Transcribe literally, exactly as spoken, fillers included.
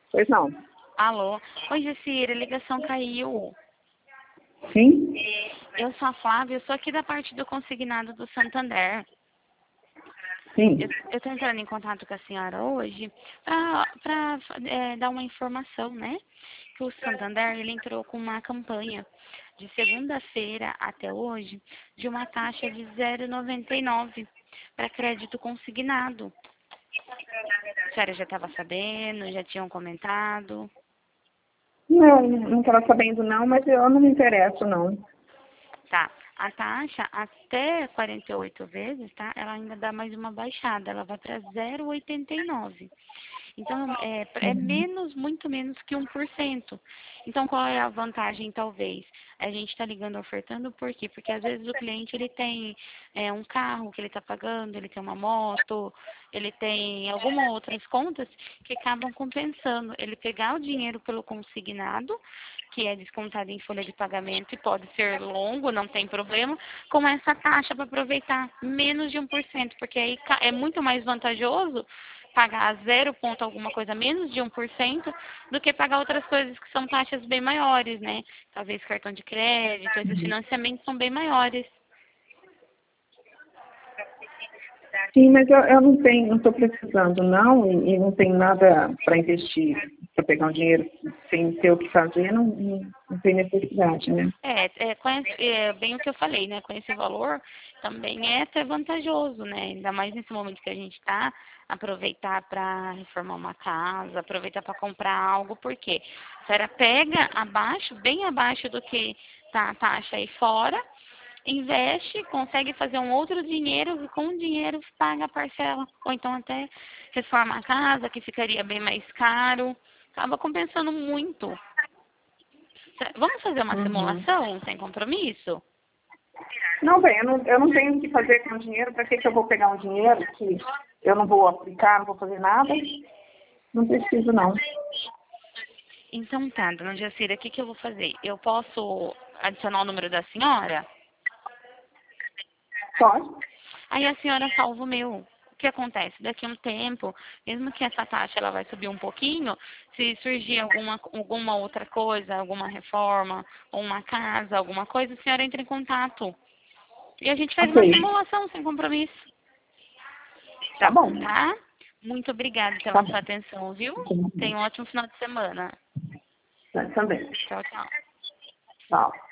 Pois não. Alô? Oi, Jacira, a ligação caiu. Sim? Eu sou a Flávia, eu sou aqui da parte do consignado do Santander. Sim. Eu estou entrando em contato com a senhora hoje para é, dar uma informação, né? Que o Santander ele entrou com uma campanha de segunda-feira até hoje de uma taxa de zero vírgula noventa e nove para crédito consignado. A senhora já estava sabendo, já tinham comentado? Não, não estava sabendo não, mas eu não me interesso não. Tá. A taxa até quarenta e oito vezes, tá? Ela ainda dá mais uma baixada, ela vai para zero vírgula oitenta e nove. Então, é, é Uhum. menos, muito menos que um por cento. Então, qual é a vantagem, talvez? A gente está ligando ofertando por quê? Porque, às vezes, o cliente ele tem é, um carro que ele está pagando, ele tem uma moto, ele tem algumas outras contas que acabam compensando. Ele pegar o dinheiro pelo consignado, que é descontado em folha de pagamento e pode ser longo, não tem problema, com essa taxa para aproveitar menos de um por cento, porque aí é muito mais vantajoso pagar zero ponto alguma coisa menos de um por cento do que pagar outras coisas que são taxas bem maiores, né? Talvez cartão de crédito, esses financiamentos são bem maiores. Sim, mas eu, eu não tenho, não estou precisando não, e, e não tenho nada para investir, para pegar um dinheiro sem ter o que fazer, não, não, não tem necessidade, né? É, é, com esse- é bem o que eu falei, né? Com esse valor também é até vantajoso, né? Ainda mais nesse momento que a gente está, aproveitar para reformar uma casa, aproveitar para comprar algo, porque a senhora pega abaixo, bem abaixo do que tá a taxa aí fora, investe, consegue fazer um outro dinheiro e com o dinheiro paga a parcela. Ou então até reforma a casa, que ficaria bem mais caro. Acaba compensando muito. Vamos fazer uma Uhum. simulação sem compromisso? Não, bem, eu não, eu não tenho o que fazer com o dinheiro, para que, que eu vou pegar um dinheiro que eu não vou aplicar, não vou fazer nada? Não preciso não. Então tá, dona Jacira, o que, que eu vou fazer? Eu posso adicionar o número da senhora? Pode? Aí a senhora salva o meu. O que acontece? Daqui a um tempo, mesmo que essa taxa ela vai subir um pouquinho, se surgir alguma, alguma outra coisa, alguma reforma, ou uma casa, alguma coisa, a senhora entra em contato. E a gente faz uma Ok. simulação sem compromisso. Tá Tá, bom. tá? Muito obrigada Tá pela bom. sua atenção, viu? Tenha um ótimo final de semana. Tá, também. Tchau, tchau. Tchau.